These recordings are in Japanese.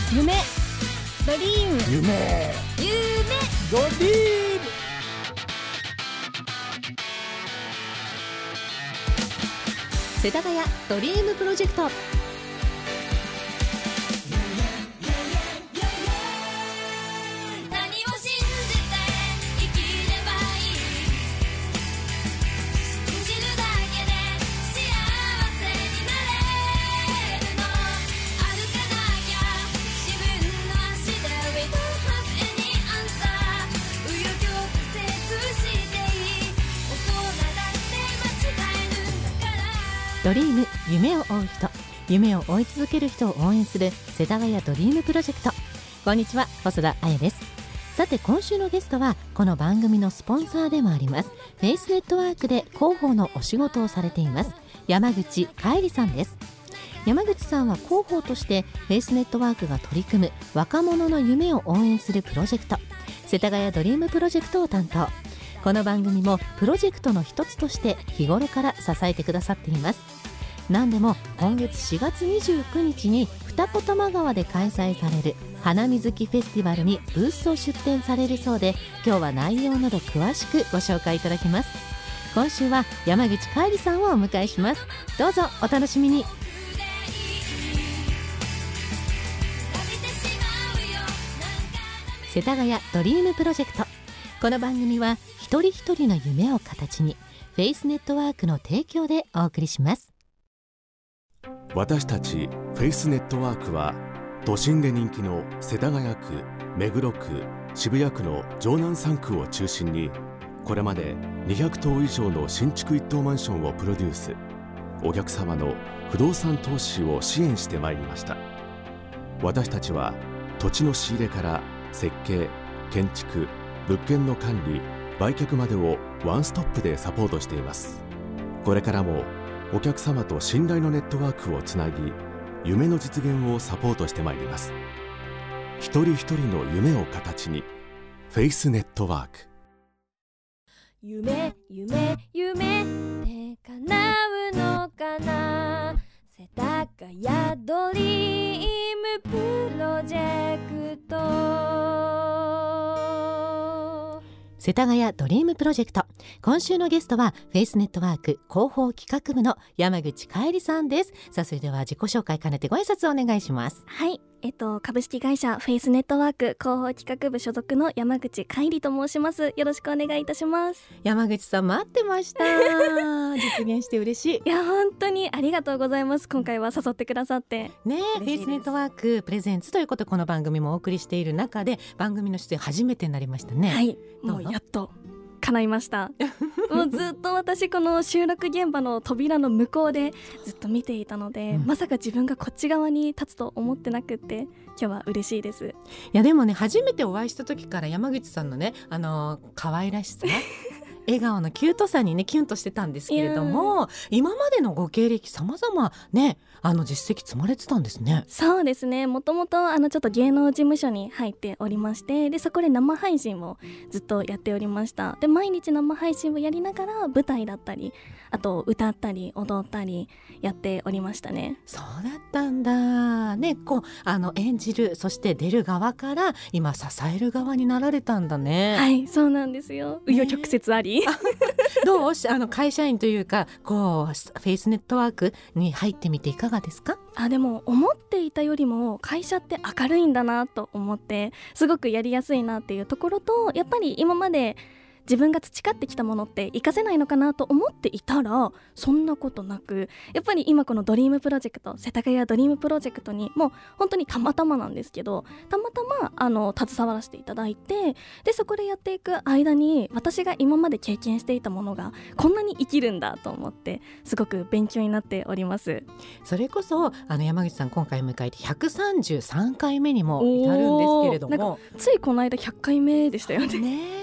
夢ドリーム夢ドリーム世田谷ドリームプロジェクト。ドリーム、夢を追う人、夢を追い続ける人を応援する世田谷ドリームプロジェクト。こんにちは、細田彩です。さて、今週のゲストはこの番組のスポンサーでもありますフェイスネットワークで広報のお仕事をされています山口海里さんです。山口さんは広報としてフェイスネットワークが取り組む若者の夢を応援するプロジェクト、世田谷ドリームプロジェクトを担当。この番組もプロジェクトの一つとして日頃から支えてくださっています。何でも今月4月29日に二子玉川で開催される花水木フェスティバルにブースを出展されるそうで、今日は内容など詳しくご紹介いただきます。今週は山口海里さんをお迎えします。どうぞお楽しみに。世田谷ドリームプロジェクト。この番組は一人一人の夢を形にフェイスネットワークの提供でお送りします。 私たちフェイスネットワークは都心で人気の世田谷区、目黒区、渋谷区の城南3区を中心にこれまで200棟以上の新築一棟マンションをプロデュース、お客様の不動産投資を支援してまいりました。私たちは土地の仕入れから設計、建築、物件の管理、売却までをワンストップでサポートしています。これからもお客様と信頼のネットワークをつなぎ、夢の実現をサポートしてまいります。一人一人の夢を形にフェイスネットワーク。 夢夢夢って叶うのかな、世田谷ドリームプロジェクト。 世田谷ドリームプロジェクト。今週のゲストはフェイスネットワーク広報企画部の山口海里さんです。さあ、それでは自己紹介兼ねてご挨拶をお願いします。 はい、株式会社フェイスネットワーク広報企画部所属の山口海里と申します。よろしくお願いいたします。 山口さん、待ってました実現して嬉しい。 いや、本当にありがとうございます。今回は誘ってくださってね。フェイスネットワークプレゼンツということでこの番組もお送りしている中で番組の出演初めてになりましたね。 はい、もうやっと叶いましたもうずっと私この収録現場の扉の向こうでずっと見ていたので、まさか自分がこっち側に立つと思ってなくって今日は嬉しいです。 いや、でもね、初めてお会いした時から山口さんのね、可愛らしさ笑顔のキュートさにねキュンとしてたんですけれども、今までのご経歴様々ね、実績積まれてたんですね。 そうですね、もともとちょっと芸能事務所に入っておりまして、でそこで生配信をずっとやっておりました。で毎日生配信をやりながら舞台だったり、あと歌ったり踊ったりやっておりましたね。 そうだったんだね。こう演じる、そして出る側から今支える側になられたんだね。 はい、そうなんですよ。紆余曲折ありどう会社員というかこうフェイスネットワークに入ってみていかがですか？ でも思っていたよりも会社って明るいんだなと思って、すごくやりやすいなっていうところと、やっぱり今まで自分が培ってきたものって活かせないのかなと思っていたら、そんなことなく、やっぱり今このドリームプロジェクト、世田谷ドリームプロジェクトにもう本当にたまたまなんですけど、たまたま携わらせていただいて、でそこでやっていく間に私が今まで経験していたものがこんなに生きるんだと思って、すごく勉強になっております。 それこそ山口さん、今回迎えて133回目にも至るんですけれども、 なんかついこの間100回目でしたよね。 ねえ、もう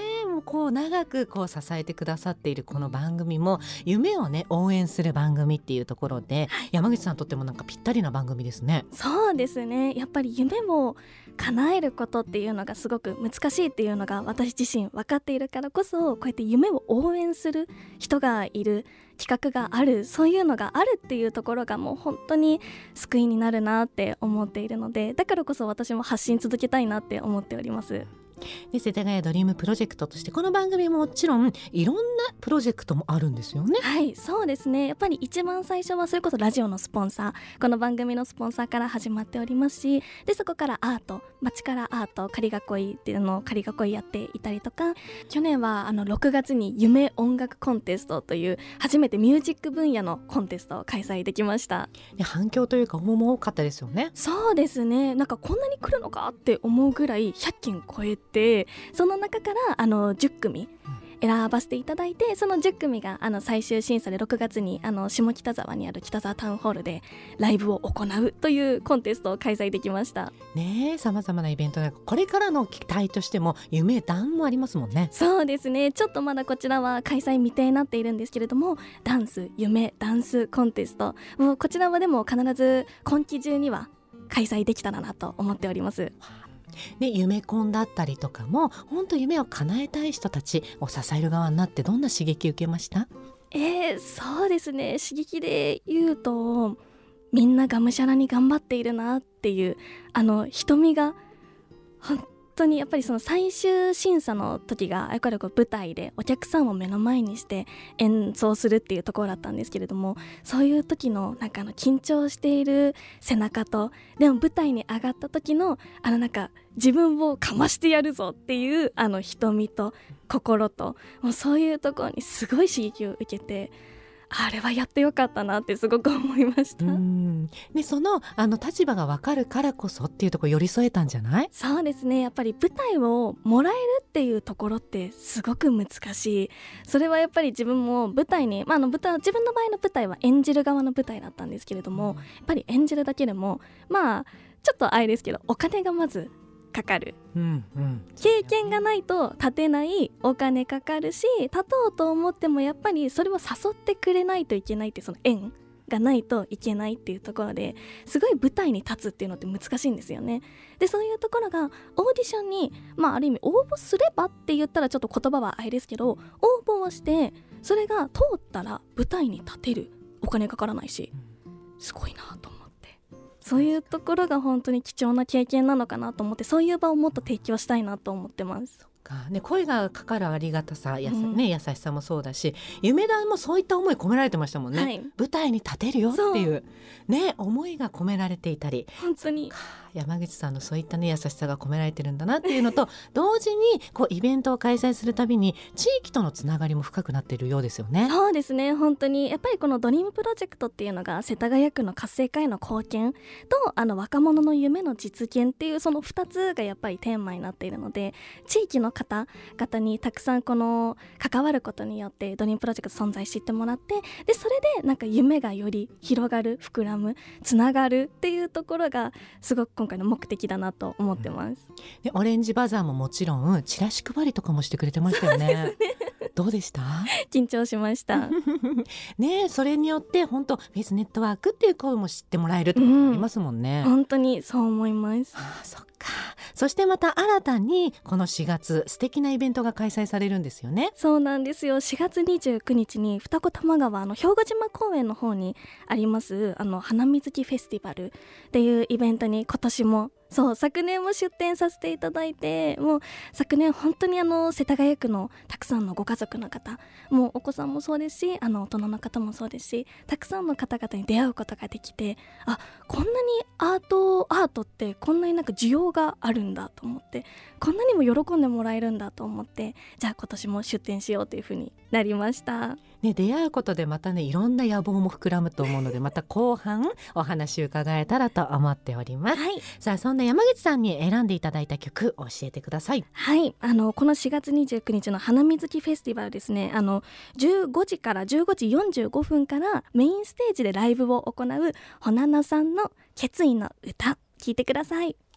こう長くこう支えてくださっているこの番組も夢をね応援する番組っていうところで、山口さんにとってもなんかぴったりな番組ですね。 そうですね、やっぱり夢を叶えることっていうのがすごく難しいっていうのが私自身分かっているからこそ、こうやって夢を応援する人がいる企画がある、そういうのがあるっていうところがもう本当に救いになるなって思っているので、だからこそ私も発信続けたいなって思っております。 で世田谷ドリームプロジェクトとしてこの番組ももちろんいろんなプロジェクトもあるんですよね。 はい、そうですね、やっぱり一番最初はそれこそラジオのスポンサー、この番組のスポンサーから始まっておりますし、でそこからアート、街からアート、仮囲いっていうのを仮囲いやっていたりとか、去年は6月に夢音楽コンテストという初めてミュージック分野のコンテストを開催できました。 で反響というか応募も多かったですよね。 そうですね、なんかこんなに来るのかって思うぐらい100件超えて、その中から10組選ばせていただいて、その10組が最終審査で6月に下北沢にある北沢タウンホールでライブを行うというコンテストを開催できましたね。さまざまなイベントでこれからの期待としても夢団もありますもんね。 そうですね、ちょっとまだこちらは開催未定になっているんですけれども、ダンス夢ダンスコンテスト、もうこちらはでも必ず今期中には開催できたらなと思っております。 で夢コンだったりとかも本当夢を叶えたい人たちを支える側になってどんな刺激を受けました？ そうですね、刺激で言うとみんながむしゃらに頑張っているなっていう瞳が本当に、やっぱりその最終審査の時がやっぱりこう舞台でお客さんを目の前にして演奏するっていうところだったんですけれども、そういう時のなんか緊張している背中と、でも舞台に上がった時のなんか自分をかましてやるぞっていう瞳と心と、もうそういうところにすごい刺激を受けて、あれはやってよかったなってすごく思いました。 でその立場が分かるからこそっていうところ寄り添えたんじゃない？ そうですね、やっぱり舞台をもらえるっていうところってすごく難しい。それはやっぱり自分も舞台に、自分の場合の舞台は演じる側の舞台だったんですけれども、やっぱり演じるだけでもちょっとあれですけどお金がまずかかる、経験がないと立てない、お金かかるし、立とうと思ってもやっぱりそれを誘ってくれないといけないって、その縁がないといけないっていうところですごい舞台に立つっていうのって難しいんですよね。でそういうところがオーディションにある意味応募すればって言ったらちょっと言葉はあれですけど、応募をしてそれが通ったら舞台に立てる、お金かからないし、すごいなと思って、そういうところが本当に貴重な経験なのかなと思って、そういう場をもっと提供したいなと思ってます。 声がかかるありがたさ、優しさもそうだし、夢団もそういった思い込められてましたもんね、舞台に立てるよっていう思いが込められていたり、 本当に山口さんのそういった優しさが込められてるんだなっていうのと同時にイベントを開催するたびに地域とのつながりも深くなっているようですよね。 そうですね、本当にやっぱりこのドリームプロジェクトっていうのが世田谷区の活性化への貢献と若者の夢の実現っていうその2つがやっぱりテーマになっているので、地域の方々にたくさん関わることによってドリームプロジェクト存在知ってもらって、でそれでなんか夢がより広がる、膨らむ、つながるっていうところがすごく今回の目的だなと思ってます。 でオレンジバザーももちろんチラシ配りとかもしてくれてましたよね。どうでした？ 緊張しましたそれによって本当フェイスネットワークっていう声も知ってもらえるってことありますもんね。 本当にそう思います。 そっか。そしてまた新たにこの4月素敵なイベントが開催されるんですよね。 そうなんですよ。4月29日に二子玉川兵庫島公園の方にあります花水木フェスティバルっていうイベントに今年も昨年も出展させていただいて、もう昨年本当に世田谷区のたくさんのご家族の方、もうお子さんもそうですし大人の方もそうですし、たくさんの方々に出会うことができて、こんなにアートってこんなになんか需要があるんだと思って、こんなにも喜んでもらえるんだと思って、じゃあ今年も出展しようというふうになりました。 出会うことでまたいろんな野望も膨らむと思うので、また後半お話伺えたらと思っております、さあそんな山口さんに選んでいただいた曲教えてください。 はい、この4月29日の花水木フェスティバルですね、15時から15時45分からメインステージでライブを行うほなのさんの決意の歌、聴いてください。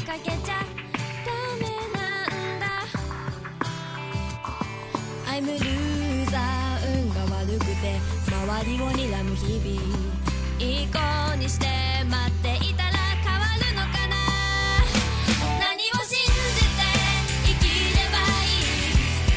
かけちゃダメなんだ I'm loser 運が悪くて周りを睨む日々いい子にして待っていたら変わるのかな何を信じて生きればいい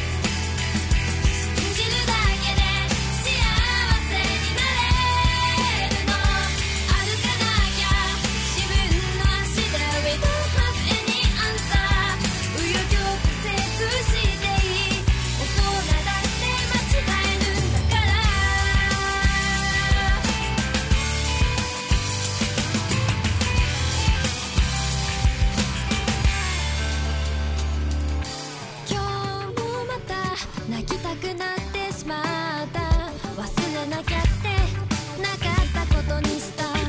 信じるだけで幸せになれるの歩かなきゃ自分の足で We don't have any answer 紆余曲折していい大人だって間違えるんだから今日もまた泣きたくなってしまった忘れなきゃってなかったことにした笑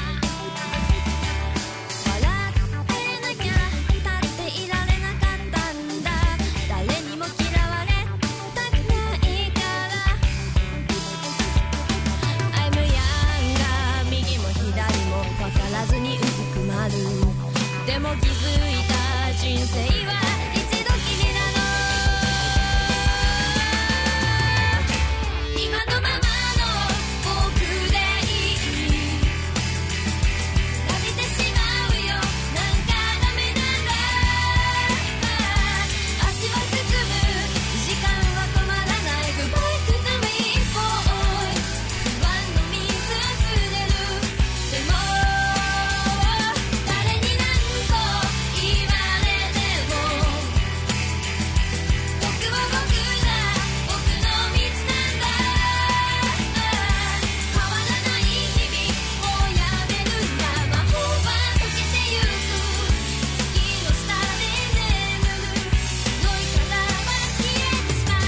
ってなきゃ立っていられなかったんだ誰にも嫌われたくないから I'm young が右も左も分からずにうずくまるでも気づいた人生は一度きりなの今のままの僕でいい伸びてしまうよなんかダメなんだ足はすくむ時間は止まらない Goodbye to the rainbow 不安の水触れるでも誰に何と言われても僕は僕だ僕の道なんだ変わらない日々もうやめるんだ魔法は溶けてゆく月の下で眠る白い殻は消えてしま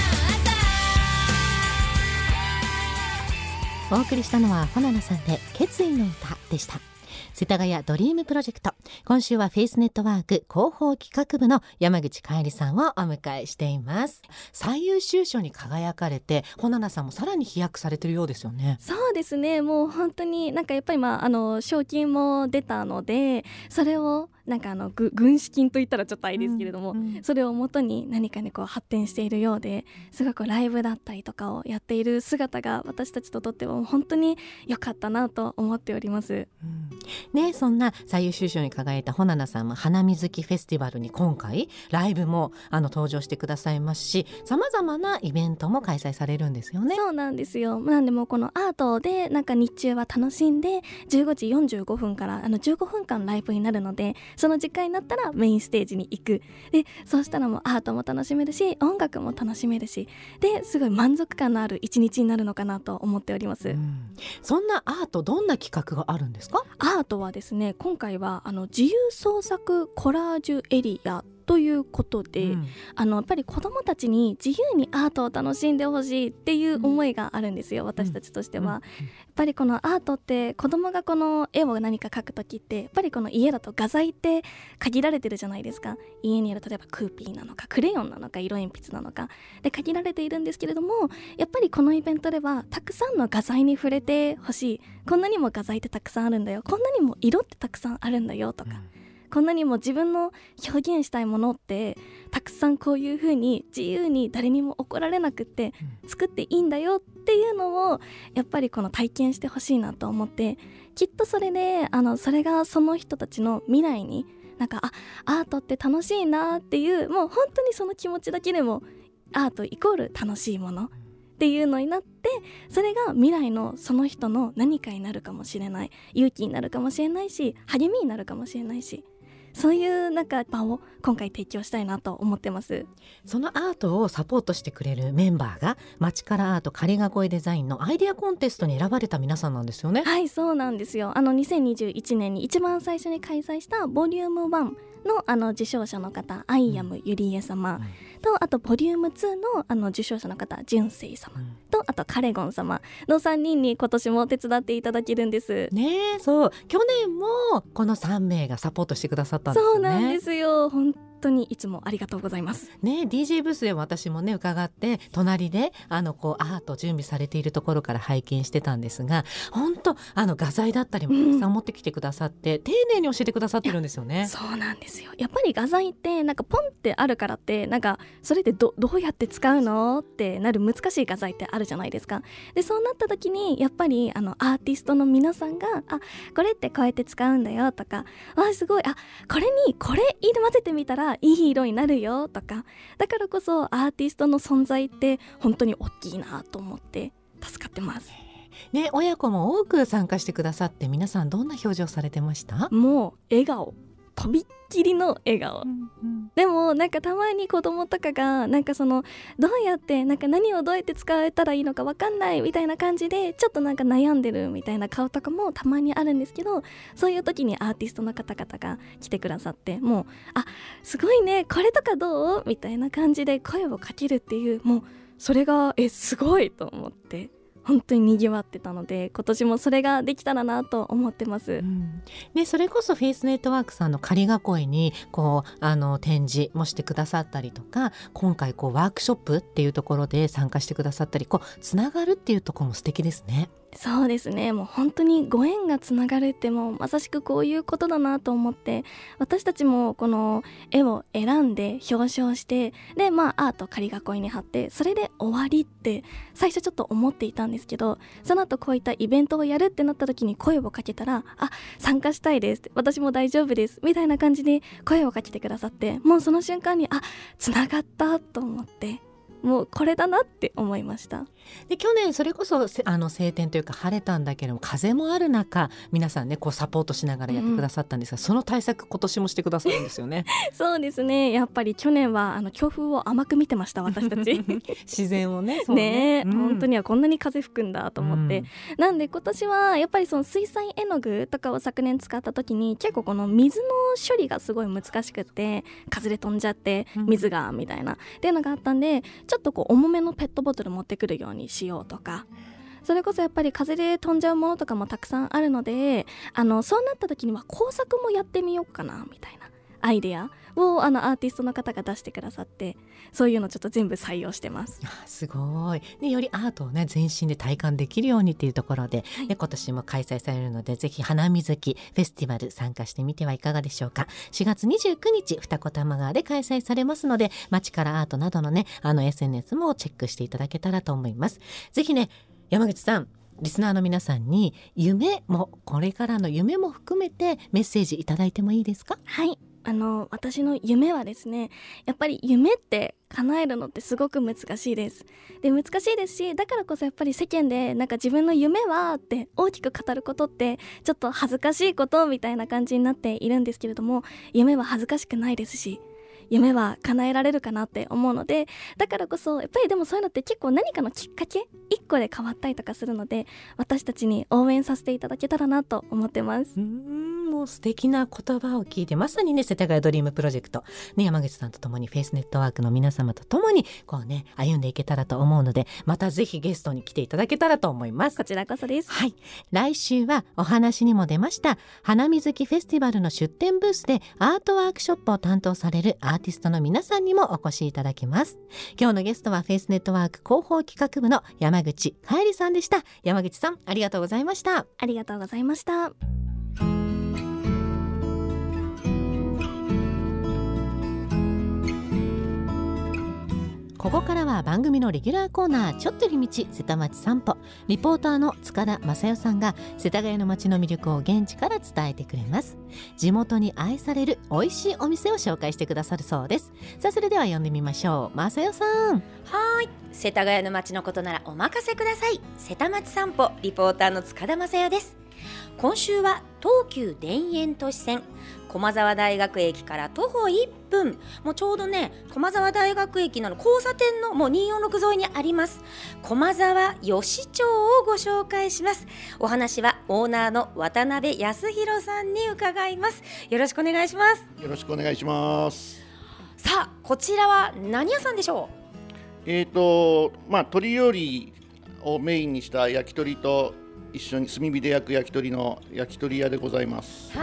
ったお送りしたのはほななさんで決意の歌でした。世田谷ドリームプロジェクト、今週はフェイスネットワーク広報企画部の山口かえりさんをお迎えしています。最優秀賞に輝かれてほななさんもさらに飛躍されてるようですよね。 そうですね、もう本当になんかやっぱり賞金も出たので、それをなんか軍資金といったらちょっとあれですけれども、それをもとに何かにこう発展しているようで、すごくライブだったりとかをやっている姿が私たちととっては本当に良かったなと思っております。 ね、そんな最優秀賞に輝いたほななさんも花水木フェスティバルに今回ライブも登場してくださいますし、さまざまなイベントも開催されるんですよね。 そうなんですよ。なんでもこのアートでなんか日中は楽しんで15時45分から15分間ライブになるので、その時間になったらメインステージに行く。でそうしたらもうアートも楽しめるし音楽も楽しめるし、ですごい満足感のある一日になるのかなと思っております。 そんなアート、どんな企画があるんですか？ アートはですね、今回は自由創作コラージュエリアということで、やっぱり子どもたちに自由にアートを楽しんでほしいっていう思いがあるんですよ、私たちとしては。やっぱりこのアートって子どもがこの絵を何か描くときって、やっぱりこの家だと画材って限られてるじゃないですか。家にある例えばクーピーなのかクレヨンなのか色鉛筆なのかで限られているんですけれども、やっぱりこのイベントではたくさんの画材に触れてほしい。こんなにも画材ってたくさんあるんだよ、こんなにも色ってたくさんあるんだよとか、こんなにも自分の表現したいものってたくさんこういう風に自由に誰にも怒られなくって作っていいんだよっていうのをやっぱりこの体験してほしいなと思って、きっとそれでそれがその人たちの未来になんかアートって楽しいなっていう、もう本当にその気持ちだけでもアートイコール楽しいものっていうのになって、それが未来のその人の何かになるかもしれない、勇気になるかもしれないし励みになるかもしれないし、そういうなんか場を今回提供したいなと思ってます。 そのアートをサポートしてくれるメンバーが街からアート仮囲いデザインのアイデアコンテストに選ばれた皆さんなんですよね。 はい、そうなんですよ。2021年に一番最初に開催したボリューム1の受賞者の方、アイアムゆりえ様と、あとボリューム2の受賞者の方、純正様と、あとカレゴン様の3人に今年も手伝っていただけるんですね。そう、去年もこの3名がサポートしてくださったんですよね。 そうなんですよ。本当にいつもありがとうございますね。DJ ブースでも私もね伺って、隣でこうアート準備されているところから拝見してたんですが、本当画材だったりもたくさん持ってきてくださって、丁寧に教えてくださってるんですよね。 そうなんですよ。やっぱり画材ってなんかポンってあるからって、なんかそれでどうやって使うのってなる難しい画材ってあるじゃないですか。でそうなった時にやっぱりアーティストの皆さんがこれってこうやって使うんだよとか、すごいこれにこれ混ぜてみたらいい色になるよとか、だからこそアーティストの存在って本当に大きいなと思って助かってますね。親子も多く参加してくださって、皆さんどんな表情されてました？ もう笑顔、とびっきりの笑顔、でもなんかたまに子供とかがなんかどうやってなんか何をどうやって使えたらいいのか分かんないみたいな感じでちょっとなんか悩んでるみたいな顔とかもたまにあるんですけど、そういう時にアーティストの方々が来てくださって、もうすごいね、これとかどうみたいな感じで声をかけるっていう、もうそれがすごいと思って本当に賑わってたので、今年もそれができたらなと思ってます、 ね、それこそフェイスネットワークさんの仮囲いに展示もしてくださったりとか、今回ワークショップっていうところで参加してくださったり、つながるっていうところも素敵ですね。 そうですね。もう本当にご縁がつながるってもうまさしくこういうことだなと思って、私たちもこの絵を選んで表彰して、でアート仮囲いに貼って、それで終わりって最初ちょっと思っていたんですけど、その後こういったイベントをやるってなった時に声をかけたら、参加したいです、私も大丈夫ですみたいな感じで声をかけてくださって、もうその瞬間につながったと思って、もうこれだなって思いました。 で去年それこそ晴天というか晴れたんだけども、風もある中皆さんねサポートしながらやってくださったんですが、その対策今年もしてくださるんですよね。 そうですね。やっぱり去年は強風を甘く見てました、私たち自然をね。そうね、 本当にはこんなに風吹くんだと思って、なんで今年はやっぱりその水彩絵の具とかを昨年使った時に結構この水の処理がすごい難しくって、風で飛んじゃって水がみたいな、っていうのがあったんで、ちょっと重めのペットボトル持ってくるようにしようとか、それこそやっぱり風で飛んじゃうものとかもたくさんあるので、そうなった時には工作もやってみようかなみたいなアイデアをアーティストの方が出してくださって、そういうのちょっと全部採用してます。 すごい、ね、よりアートをね全身で体感できるようにっていうところで、今年も開催されるので、ぜひ花水木フェスティバル参加してみてはいかがでしょうか。4月29日二子玉川で開催されますので、街からアートなどのねSNS もチェックしていただけたらと思います。ぜひね、山口さん、リスナーの皆さんに夢も、これからの夢も含めてメッセージいただいてもいいですか？ はい、私の夢はですね、やっぱり夢って叶えるのってすごく難しいです。で難しいですし、だからこそやっぱり世間でなんか自分の夢はって大きく語ることってちょっと恥ずかしいことみたいな感じになっているんですけれども、夢は恥ずかしくないですし、夢は叶えられるかなって思うので、だからこそやっぱりでもそういうのって結構何かのきっかけ一個で変わったりとかするので、私たちに応援させていただけたらなと思ってます。 もう素敵な言葉を聞いて、まさにね世田谷ドリームプロジェクト、ね、山口さんとともにフェイスネットワークの皆様とともに歩んでいけたらと思うので、またぜひゲストに来ていただけたらと思います。 こちらこそです。 はい、来週はお話にも出ました花水木フェスティバルの出展ブースでアートワークショップを担当されるアーティストの皆さんにもお越しいただきます。今日のゲストはフェイスネットワーク広報企画部の山口かえりさんでした。山口さん、ありがとうございました。 ありがとうございました。 ここからは番組のレギュラーコーナー、ちょっと寄り道瀬田町散歩、リポーターの塚田正代さんが世田谷の街の魅力を現地から伝えてくれます。地元に愛される美味しいお店を紹介してくださるそうです。さあ、それでは呼んでみましょう。正代さん。 はい、世田谷の街のことならお任せください。瀬田町散歩リポーターの塚田正代です。今週は東急田園都市線駒沢大学駅から徒歩1分、もうちょうどね駒沢大学駅の交差点のもう246沿いにあります駒沢吉町をご紹介します。お話はオーナーの渡辺康弘さんに伺います。よろしくお願いします。 よろしくお願いします。 さあ、こちらは何屋さんでしょう？ 鶏料理をメインにした焼き鳥と一緒に炭火で焼く焼き鳥の焼き鳥屋でございます。 はい、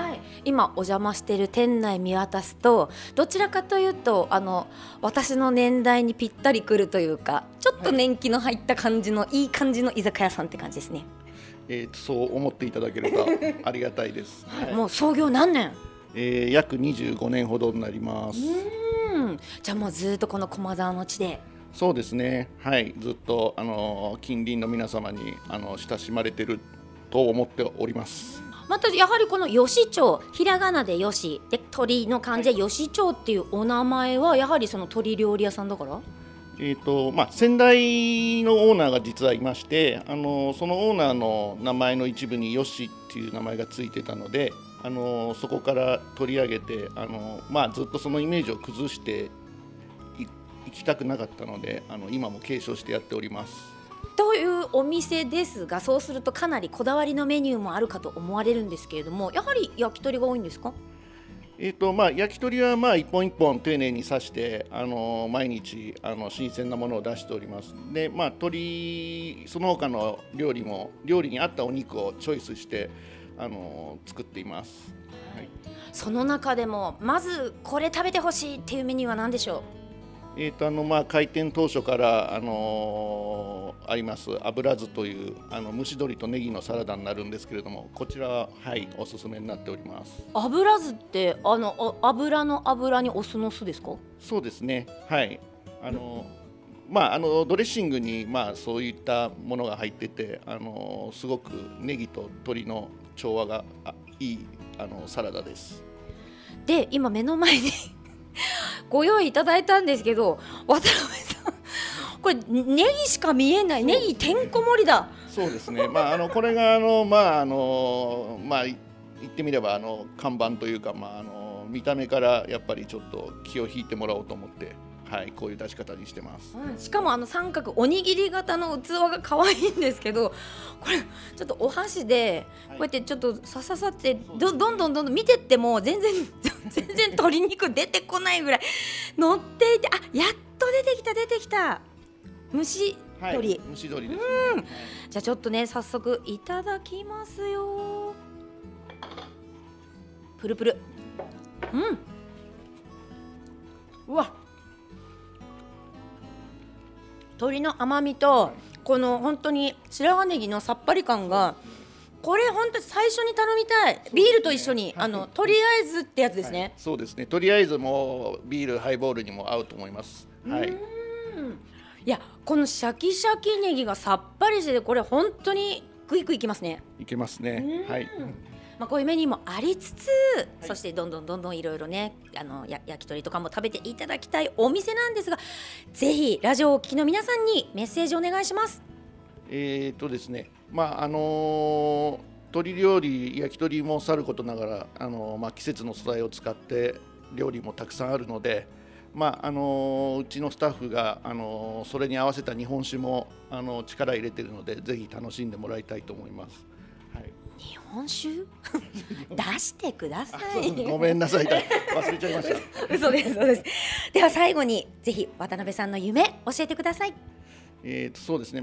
今お邪魔している店内見渡すと、どちらかというと私の年代にぴったりくるというか、ちょっと年季の入った感じの、いい感じの居酒屋さんって感じですね。 そう思っていただけるとありがたいです。はい、 もう創業何年？ 約25年ほどになります。 じゃあもうずっとこの駒沢の地で。 そうですね、はい、ずっと近隣の皆様に親しまれていると思っております。 またやはりこの吉町、ひらがなでよしで鳥の漢字で吉町っていうお名前はやはりその鳥料理屋さんだから？ 先代のオーナーが実はいまして、そのオーナーの名前の一部によしっていう名前がついてたので、そこから取り上げてずっとそのイメージを崩していきたくなかったので、今も継承してやっております。 というお店ですが、そうするとかなりこだわりのメニューもあるかと思われるんですけれども、やはり焼き鳥が多いんですか？ 焼き鳥は一本一本丁寧に刺して、毎日新鮮なものを出しております。で、鶏その他の料理に合ったお肉をチョイスして作っています。はい、 その中でもまずこれ食べてほしいっていうメニューは何でしょう？ 開店当初から、あります油酢という蒸し鶏とネギのサラダになるんですけれども、こちらは、おすすめになっております。 油酢って油の油にお酢の酢ですか？ そうですね、はい、ドレッシングに、そういったものが入ってて、すごくネギと鶏の調和がいいサラダです。 で、今目の前にご用意いただいたんですけど、渡辺さん、これネギしか見えない。ネギてんこ盛りだ。 そうですね、これが言ってみれば看板というか、見た目からやっぱりちょっと気を引いてもらおうと思って、こういう出し方にしてます。 しかも三角おにぎり型の器が可愛いんですけど、これちょっとお箸でこうやってちょっとさささってどんどん見てっても全然鶏肉出てこないぐらい乗っていて、やっと出てきた蒸し鶏、 蒸し鶏です、ね。 じゃあちょっとね、早速いただきますよ。プルプル。うわ、鶏の甘みとこの本当に白髪ネギのさっぱり感が、これ本当に最初に頼みたい。ビールと一緒にとりあえずってやつですね。 そうですね、とりあえずもビールハイボールにも合うと思います。 いや、このシャキシャキネギがさっぱりしてて、これ本当にグイグイいきますね。 いけますね。はい。 こういうメニューもありつつ、そしてどんどんいろいろね、焼き鳥とかも食べていただきたいお店なんですが、ぜひラジオをお聞きの皆さんにメッセージお願いします。 ですね、鶏料理、焼き鳥もさることながら季節の素材を使って料理もたくさんあるので、うちのスタッフがそれに合わせた日本酒も力入れているので、ぜひ楽しんでもらいたいと思います。 日本酒出してください。 ごめんなさい、忘れちゃいました。 そうです。では最後にぜひ渡辺さんの夢教えてください。 そうですね、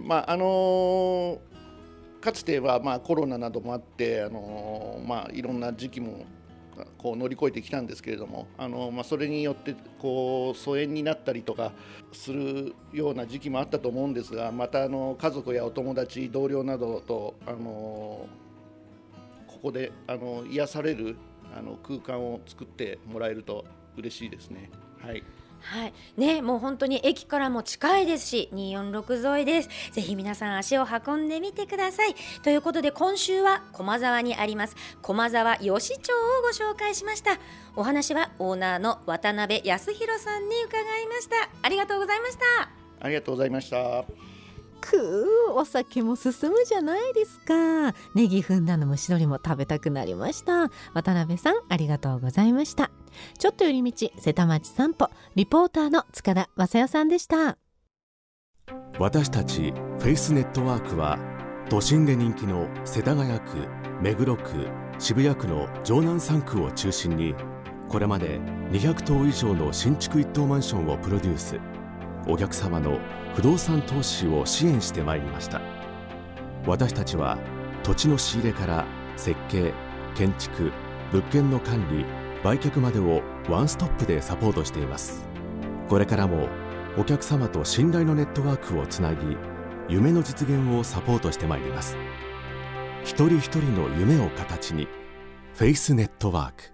かつてはコロナなどもあっていろんな時期も乗り越えてきたんですけれども、それによって疎遠になったりとかするような時期もあったと思うんですが、また家族やお友達、同僚などとここで癒される空間を作ってもらえると嬉しいですね。 もう本当に駅からも近いですし、246沿いです。ぜひ皆さん足を運んでみてください。ということで、今週は駒沢にあります駒沢吉町をご紹介しました。お話はオーナーの渡辺康弘さんに伺いました。ありがとうございました。 ありがとうございました。 お酒も進むじゃないですか。ネギふんだんの蒸し鶏も食べたくなりました。渡辺さん、ありがとうございました。ちょっと寄り道瀬田町散歩、リポーターの塚田正代さんでした。 私たちフェイスネットワークは、都心で人気の世田谷区、目黒区、渋谷区の城南3区を中心に、これまで200棟以上の新築一棟マンションをプロデュース。お客様の不動産投資を支援してまいりました。私たちは土地の仕入れから設計、建築、 物件の管理・売却までをワンストップでサポートしています。これからもお客様と信頼のネットワークをつなぎ、夢の実現をサポートしてまいります。一人一人の夢を形に、フェイスネットワーク。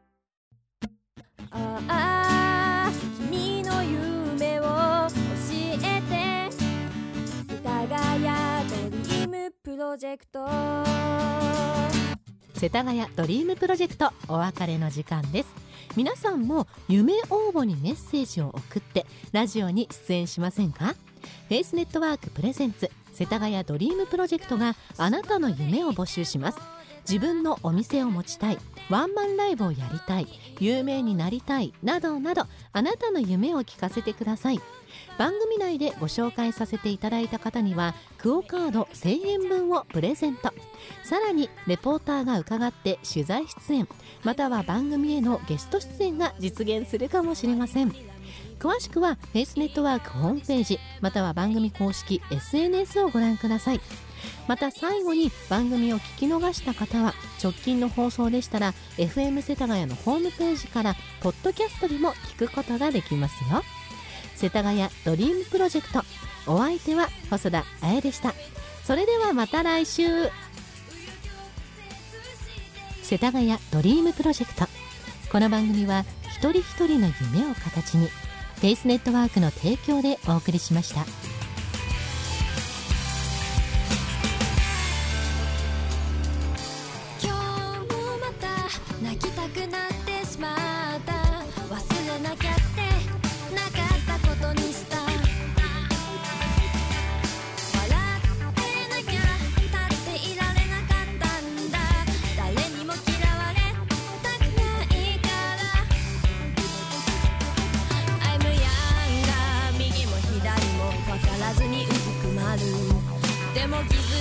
君の夢を教えて、世田谷ドリームプロジェクト。 世田谷ドリームプロジェクト、お別れの時間です。皆さんも夢応募にメッセージを送ってラジオに出演しませんか？フェイスネットワークプレゼンツ世田谷ドリームプロジェクトがあなたの夢を募集します。自分のお店を持ちたい、ワンマンライブをやりたい、有名になりたいなどなど、あなたの夢を聞かせてください。番組内でご紹介させていただいた方にはクオカード1000円分をプレゼント。さらにレポーターが伺って取材出演、または番組へのゲスト出演が実現するかもしれません。詳しくはフェイスネットワークホームページ、または番組公式 SNS をご覧ください。また最後に、番組を聞き逃した方は直近の放送でしたら FM 世田谷のホームページからポッドキャストでも聞くことができますよ。世田谷ドリームプロジェクト、お相手は細田彩でした。それではまた来週。世田谷ドリームプロジェクト、この番組は一人一人の夢を形に、フェイスネットワークの提供でお送りしました。 今日もまた泣きたくなってしまった。忘れなきゃってなかったことにした。笑ってなきゃ立っていられなかったんだ。誰にも嫌われたくないから。I'm young が右も左も分からずにうずくまる。でも気づ